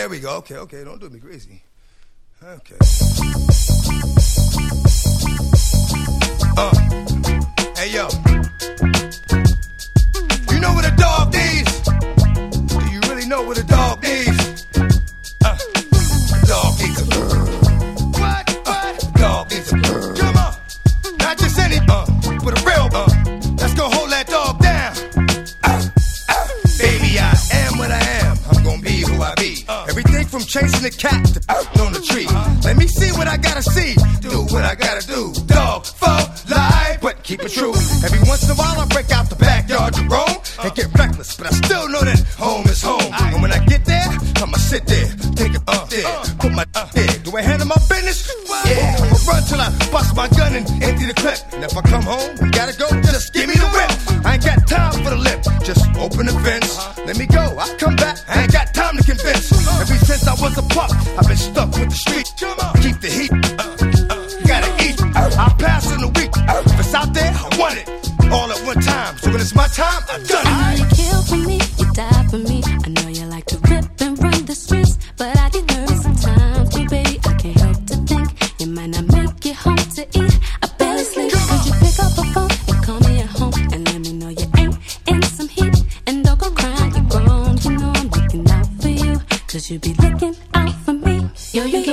there we go. Okay, don't do me crazy. Okay. Hey yo, you know what a dog needs? Do you really know what a dog needs? A dog needs a what? Dog needs a come on, not just any but a real that's gonna hold that dog down. Baby, I am what I am. I'm gonna be who I be. Everything from chasing the cat to on the tree. Let me see what I gotta see. Do what I gotta do. Dog for life, but keep it true. Every once in a while I break out the backyard to roam and get reckless, but I still know that home is home. And when I get there, I'ma sit there, take it up there, put my there. Do I handle my business? Yeah, I'ma run till I bust my gun and empty the clip. And if I come home, we gotta go, just give me the whip. I ain't got time for the lip, just open the fence. Let me go, I'll come back, I ain't got time to convince. Ever since I was a pup, I've been stuck with the street. Keep the heat, gotta eat. I'll pass in a week. If it's out there, I want it all at one time. So when it's my time, I've done it. I know you kill for me, you die for me. I know you like to rip and run the streets, but I get nervous sometimes. Too, baby, I can't help to think you might not make it home to eat. I barely sleep. Could you pick up a phone and call me at home and let me know you ain't in some heat? And don't go crying, you're grown. You know I'm looking out for you, 'cause you be looking out for me. Yo,